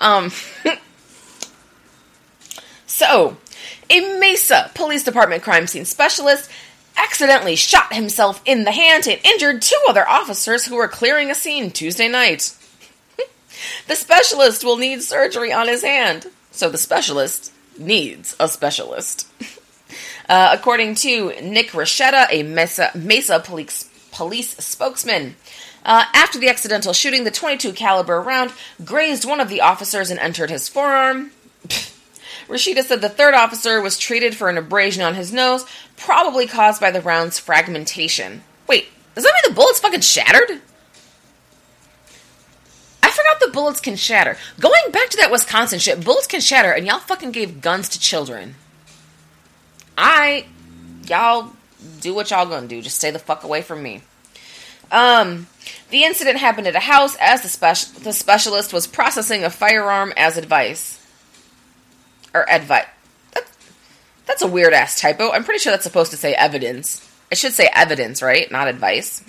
[SPEAKER 1] So, a Mesa Police Department crime scene specialist accidentally shot himself in the hand and injured 2 other officers who were clearing a scene Tuesday night. The specialist will need surgery on his hand. So the specialist needs a specialist. According to Nick Rashetta, a Mesa police spokesman. After the accidental shooting, the .22 caliber round grazed one of the officers and entered his forearm. Rashida said the 3rd officer was treated for an abrasion on his nose, probably caused by the round's fragmentation. Wait, does that mean the bullet's fucking shattered? I forgot the bullets can shatter. Going back to that Wisconsin shit, bullets can shatter, and y'all fucking gave guns to children. Y'all do what y'all gonna do. Just stay the fuck away from me. The incident happened at a house as the specialist was processing a firearm as advice. Or advice. That's a weird-ass typo. I'm pretty sure that's supposed to say evidence. It should say evidence, right? Not advice.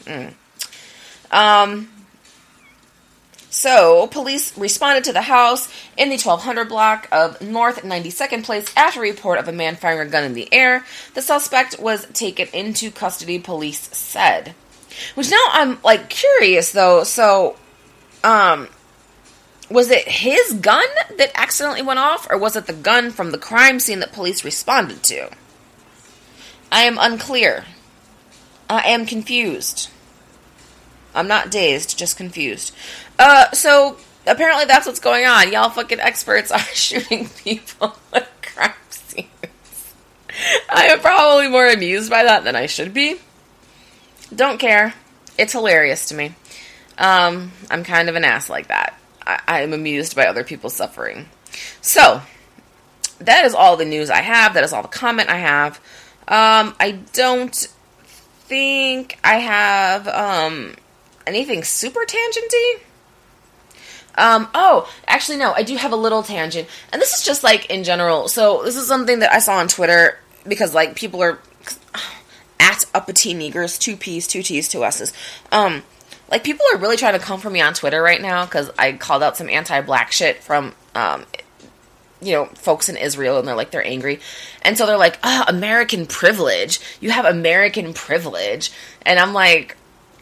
[SPEAKER 1] So, police responded to the house in the 1200 block of North 92nd Place after a report of a man firing a gun in the air. The suspect was taken into custody, police said. Which now I'm, like, curious, though. So, was it his gun that accidentally went off, or was it the gun from the crime scene that police responded to? I am unclear. I am confused. I'm not dazed, just confused. So, apparently that's what's going on. Y'all fucking experts are shooting people at crime scenes. I am probably more amused by that than I should be. Don't care. It's hilarious to me. I'm kind of an ass like that. I am amused by other people's suffering. So, that is all the news I have. That is all the comment I have. I don't think I have anything super tangenty. Actually, no. I do have a little tangent. And this is just, like, in general. So, this is something that I saw on Twitter because, like, people are at uppity niggers, 2 P's, 2 T's, 2 S's. Like, people are really trying to come for me on Twitter right now because I called out some anti-black shit from, folks in Israel, and they're angry. And so they're like, American privilege. You have American privilege. And I'm like,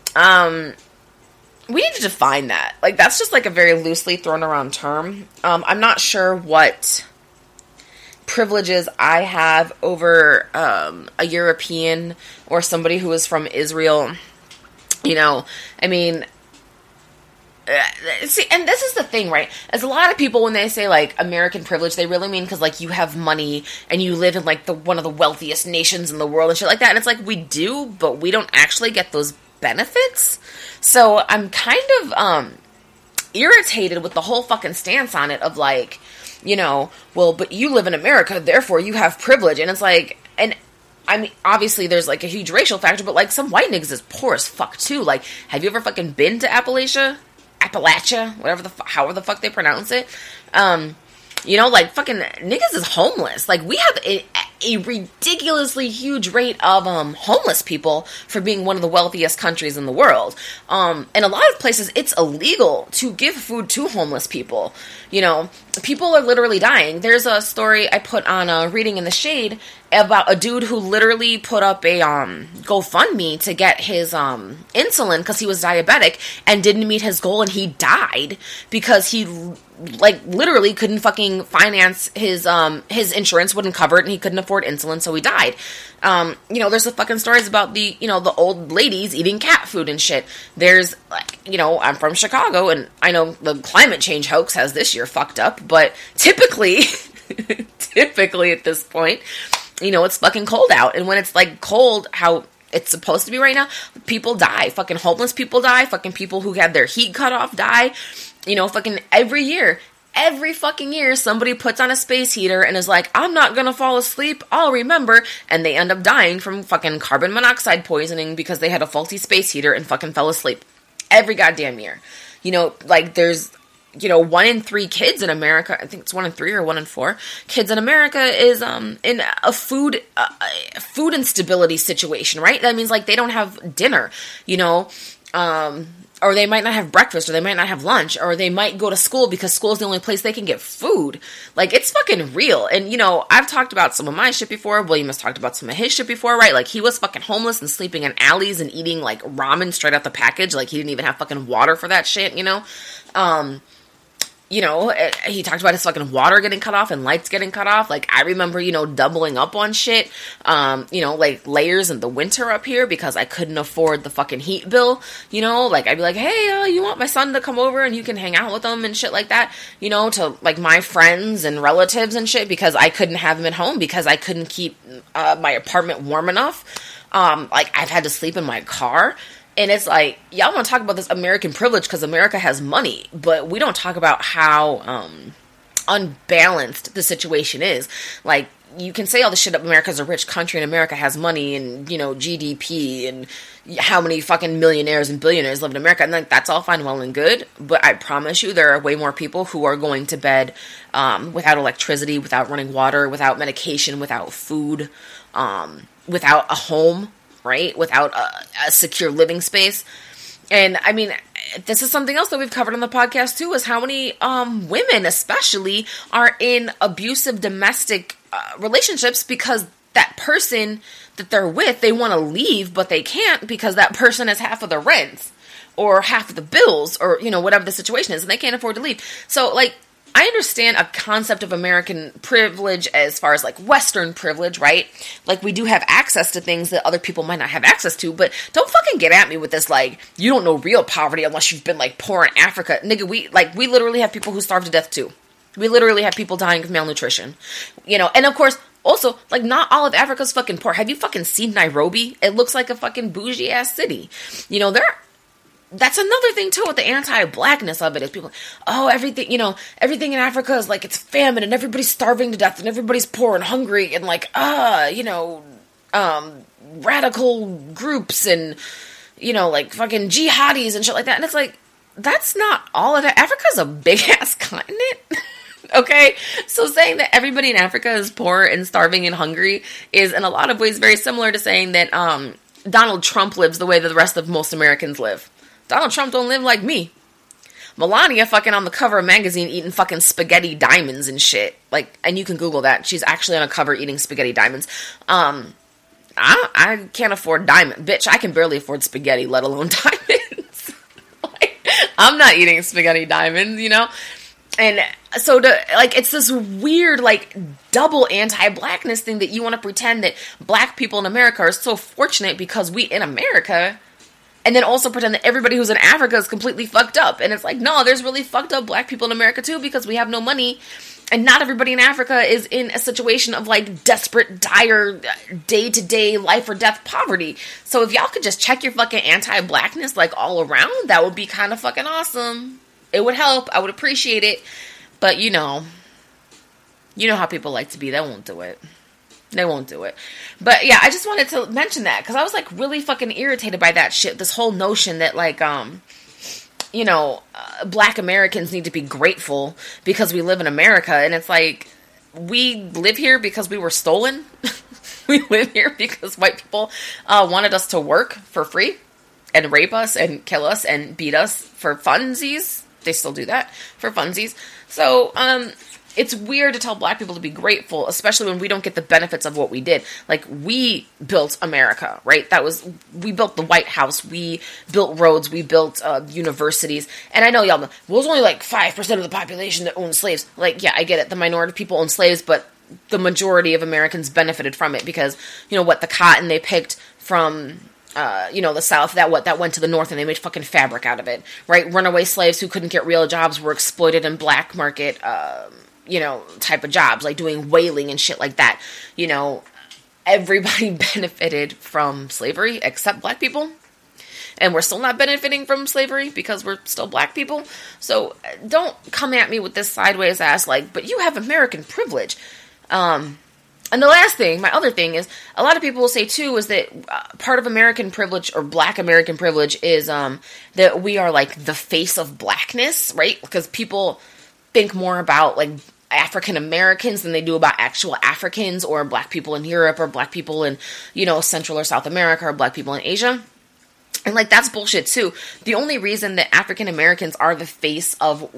[SPEAKER 1] we need to define that. Like, that's just, like, a very loosely thrown around term. I'm not sure what privileges I have over a European or somebody who is from Israel. You know, I mean, see, and this is the thing, right? As a lot of people, when they say, like, American privilege, they really mean because, like, you have money and you live in, like, one of the wealthiest nations in the world and shit like that. And it's like, we do, but we don't actually get those benefits. So I'm kind of irritated with the whole fucking stance on it of, like, well, but you live in America, therefore you have privilege. And it's like, and I mean, obviously there's, like, a huge racial factor, but, like, some white niggas is poor as fuck, too. Like, have you ever fucking been to Appalachia? Whatever however the fuck they pronounce it. You know, like, fucking niggas is homeless. Like, we have a ridiculously huge rate of homeless people for being one of the wealthiest countries in the world. In a lot of places, it's illegal to give food to homeless people. You know, people are literally dying. There's a story I put on Reading in the Shade about a dude who literally put up a GoFundMe to get his insulin because he was diabetic and didn't meet his goal, and he died because he like literally couldn't fucking finance his insurance, wouldn't cover it, and he couldn't afford insulin, so he died. You know, there's the fucking stories about the old ladies eating cat food and shit. There's, like, you know, I'm from Chicago, and I know the climate change hoax has this year fucked up, but typically at this point, you know, it's fucking cold out. And when it's, like, cold, how it's supposed to be right now, people die. Fucking homeless people die. Fucking people who had their heat cut off die. You know, fucking every fucking year, somebody puts on a space heater and is like, I'm not gonna fall asleep, I'll remember. And they end up dying from fucking carbon monoxide poisoning because they had a faulty space heater and fucking fell asleep. Every goddamn year. You know, like, there's, you know, 1 in 3 kids in America, I think it's 1 in 3 or 1 in 4 kids in America is in a food instability situation, right? That means, like, they don't have dinner, you know, or they might not have breakfast, or they might not have lunch, or they might go to school because school is the only place they can get food. Like, it's fucking real. And, you know, I've talked about some of my shit before. William has talked about some of his shit before, right? Like, he was fucking homeless and sleeping in alleys and eating, like, ramen straight out the package. Like, he didn't even have fucking water for that shit, you know? You know, he talked about his fucking water getting cut off and lights getting cut off. Like, I remember, you know, doubling up on shit, you know, like, layers in the winter up here because I couldn't afford the fucking heat bill, you know? Like, I'd be like, hey, you want my son to come over and you can hang out with him and shit like that, you know, to, like, my friends and relatives and shit because I couldn't have him at home because I couldn't keep my apartment warm enough. Like, I've had to sleep in my car. And it's like, y'all want to talk about this American privilege because America has money, but we don't talk about how unbalanced the situation is. Like, you can say all the shit up America's a rich country and America has money and, you know, GDP and how many fucking millionaires and billionaires live in America. And, like, that's all fine, well, and good. But I promise you there are way more people who are going to bed without electricity, without running water, without medication, without food, without a home. Right? Without a secure living space. And, I mean, this is something else that we've covered on the podcast, too, is how many women, especially, are in abusive domestic relationships because that person that they're with, they want to leave, but they can't because that person has half of the rent or half of the bills or, you know, whatever the situation is, and they can't afford to leave. So, like, I understand a concept of American privilege as far as, like, Western privilege, right? Like, we do have access to things that other people might not have access to, but don't fucking get at me with this, like, you don't know real poverty unless you've been, like, poor in Africa. Nigga, we literally have people who starve to death, too. We literally have people dying of malnutrition. You know, and of course, also, like, not all of Africa's fucking poor. Have you fucking seen Nairobi? It looks like a fucking bougie-ass city. You know, that's another thing, too, with the anti-blackness of it, is people, everything, you know, everything in Africa is, like, it's famine, and everybody's starving to death, and everybody's poor and hungry, and, like, you know, radical groups, and, you know, like, fucking jihadis and shit like that, and it's like, that's not all of it. Africa's a big-ass continent, okay? So saying that everybody in Africa is poor and starving and hungry is, in a lot of ways, very similar to saying that, Donald Trump lives the way that the rest of most Americans live. Donald Trump don't live like me. Melania fucking on the cover of a magazine eating fucking spaghetti diamonds and shit. Like, and you can Google that. She's actually on a cover eating spaghetti diamonds. I can't afford diamond. Bitch, I can barely afford spaghetti, let alone diamonds. Like, I'm not eating spaghetti diamonds, you know? And so, it's this weird, like, double anti-blackness thing that you want to pretend that black people in America are so fortunate because we in America... And then also pretend that everybody who's in Africa is completely fucked up. And it's like, no, there's really fucked up black people in America too because we have no money. And not everybody in Africa is in a situation of, like, desperate, dire, day-to-day life or death poverty. So if y'all could just check your fucking anti-blackness, like, all around, that would be kind of fucking awesome. It would help. I would appreciate it. But, you know how people like to be. They won't do it. They won't do it. But, yeah, I just wanted to mention that, because I was, like, really fucking irritated by that shit. This whole notion that, like, Black Americans need to be grateful because we live in America. And it's like, we live here because we were stolen. We live here because white people wanted us to work for free and rape us and kill us and beat us for funsies. They still do that for funsies. So, it's weird to tell black people to be grateful, especially when we don't get the benefits of what we did. Like, we built America, right? We built the White House, we built roads, we built universities. And I know y'all know, well, it was only like 5% of the population that owned slaves. Like, yeah, I get it. The minority of people owned slaves, but the majority of Americans benefited from it because, the cotton they picked from the South, that went to the North and they made fucking fabric out of it, right? Runaway slaves who couldn't get real jobs were exploited in black market, type of jobs, like doing whaling and shit like that. Everybody benefited from slavery except black people. And we're still not benefiting from slavery because we're still black people. So don't come at me with this sideways ass like, but you have American privilege. And the last thing, my other thing is, a lot of people will say too, is that part of American privilege or black American privilege is that we are like the face of blackness, right? Because people think more about like African Americans than they do about actual Africans or black people in Europe or black people in, Central or South America or black people in Asia. And like, that's bullshit too. The only reason that African Americans are the face of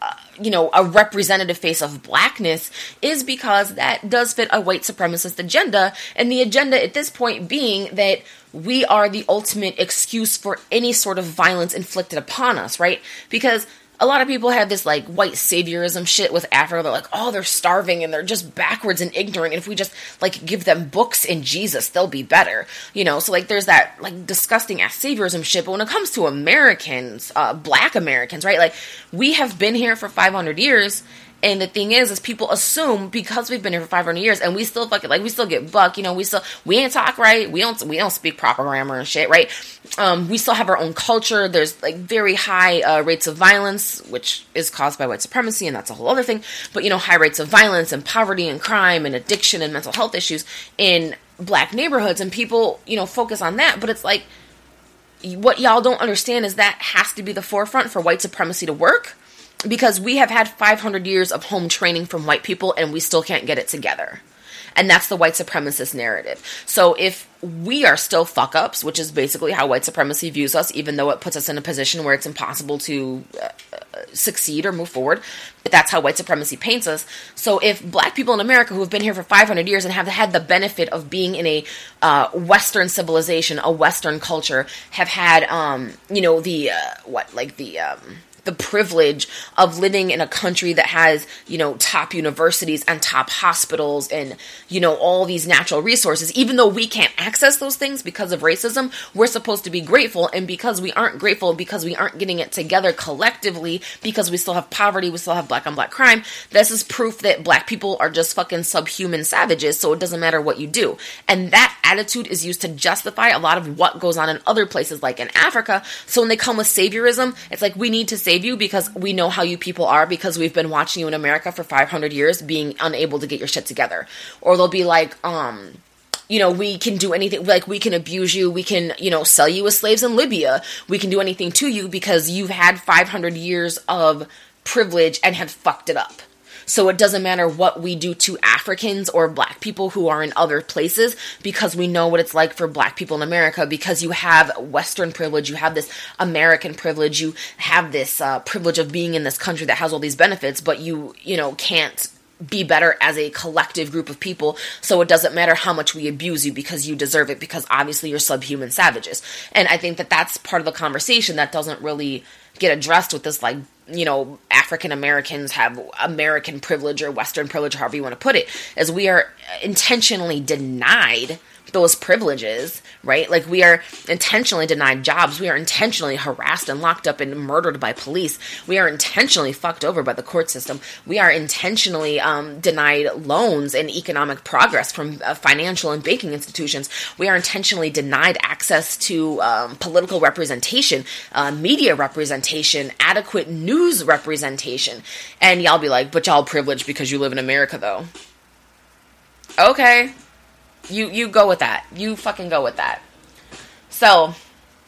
[SPEAKER 1] a representative face of blackness is because that does fit a white supremacist agenda, and the agenda at this point being that we are the ultimate excuse for any sort of violence inflicted upon us, right? Because a lot of people have this like white saviorism shit with Africa. They're like, oh, they're starving and they're just backwards and ignorant. And if we just like give them books in Jesus, they'll be better. So like there's that like disgusting ass saviorism shit. But when it comes to Americans, black Americans, right? Like we have been here for 500 years. And the thing is people assume because we've been here for 500 years and we still fucking, like, we still get buck, we ain't talk right. We don't speak proper grammar and shit, right? We still have our own culture. There's like very high rates of violence, which is caused by white supremacy, and that's a whole other thing. But, high rates of violence and poverty and crime and addiction and mental health issues in black neighborhoods, and people, focus on that. But it's like, what y'all don't understand is that has to be the forefront for white supremacy to work. Because we have had 500 years of home training from white people and we still can't get it together. And that's the white supremacist narrative. So if we are still fuck-ups, which is basically how white supremacy views us, even though it puts us in a position where it's impossible to succeed or move forward, but that's how white supremacy paints us. So if black people in America who have been here for 500 years and have had the benefit of being in a Western civilization, a Western culture, have had, the privilege of living in a country that has, top universities and top hospitals and, all these natural resources. Even though we can't access those things because of racism, we're supposed to be grateful. And because we aren't grateful, because we aren't getting it together collectively, because we still have poverty, we still have black on black crime, this is proof that black people are just fucking subhuman savages, so it doesn't matter what you do. And that attitude is used to justify a lot of what goes on in other places, like in Africa. So when they come with saviorism, it's like, we need to save you because we know how you people are, because we've been watching you in America for 500 years being unable to get your shit together. Or they'll be like, we can do anything, like we can abuse you, we can, sell you as slaves in Libya, we can do anything to you because you've had 500 years of privilege and have fucked it up. So it doesn't matter what we do to Africans or black people who are in other places, because we know what it's like for black people in America, because you have Western privilege, you have this American privilege, you have this privilege of being in this country that has all these benefits, but you can't be better as a collective group of people, so it doesn't matter how much we abuse you because you deserve it, because obviously you're subhuman savages. And I think that that's part of the conversation that doesn't really get addressed with this, like, African Americans have American privilege or Western privilege, however you want to put it, is we are intentionally denied those privileges, right? Like, we are intentionally denied jobs. We are intentionally harassed and locked up and murdered by police. We are intentionally fucked over by the court system. We are intentionally denied loans and economic progress from financial and banking institutions. We are intentionally denied access to political representation, media representation, adequate news representation. And y'all be like, but y'all privileged because you live in America, though. Okay. You go with that. You fucking go with that. So,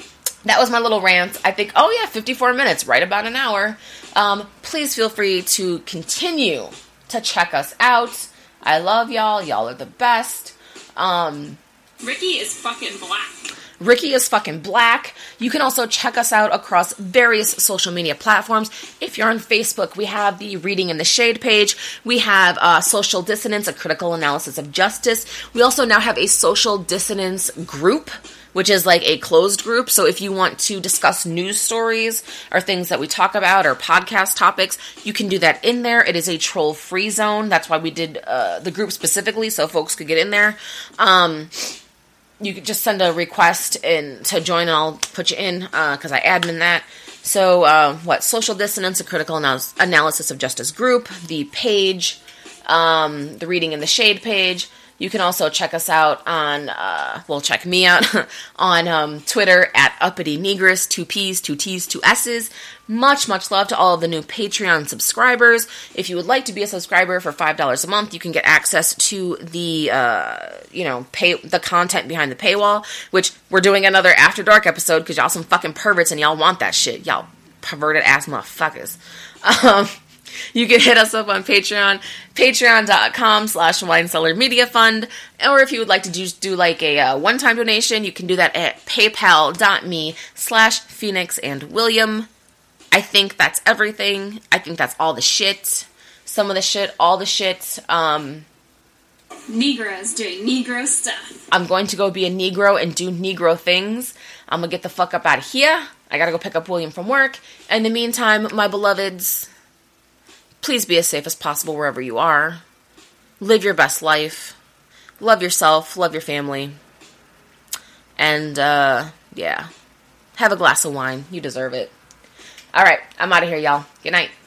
[SPEAKER 1] that was my little rant. I think, 54 minutes, right about an hour. Please feel free to continue to check us out. I love y'all. Y'all are the best.
[SPEAKER 4] Ricky is fucking black.
[SPEAKER 1] Ricky is fucking black. You can also check us out across various social media platforms. If you're on Facebook, we have the Reading in the Shade page. We have Social Dissonance, a critical analysis of justice. We also now have a Social Dissonance group, which is like a closed group. So if you want to discuss news stories or things that we talk about or podcast topics, you can do that in there. It is a troll-free zone. That's why we did the group specifically, so folks could get in there. You could just send a request to join, and I'll put you in, because I admin that. So, Social Dissonance, a critical analysis of justice group, the page, the Reading in the Shade page. You can also check us out on, check me out on Twitter at Uppity Negress, 2 P's, 2 T's, 2 S's. Much, much love to all of the new Patreon subscribers. If you would like to be a subscriber for $5 a month, you can get access to the, the content behind the paywall, which we're doing another After Dark episode because y'all some fucking perverts and y'all want that shit. Y'all perverted ass motherfuckers. You can hit us up on Patreon, patreon.com/winecellarmediafund, or if you would like to just do like a one-time donation, you can do that at paypal.me/PhoenixandWilliam. I think that's everything. I think that's all the shit. Some of the shit, all the shit.
[SPEAKER 4] Negroes doing Negro stuff.
[SPEAKER 1] I'm going to go be a Negro and do Negro things. I'm going to get the fuck up out of here. I gotta go pick up William from work. In the meantime, my beloveds, please be as safe as possible wherever you are. Live your best life. Love yourself. Love your family. And, have a glass of wine. You deserve it. All right, I'm out of here, y'all. Good night.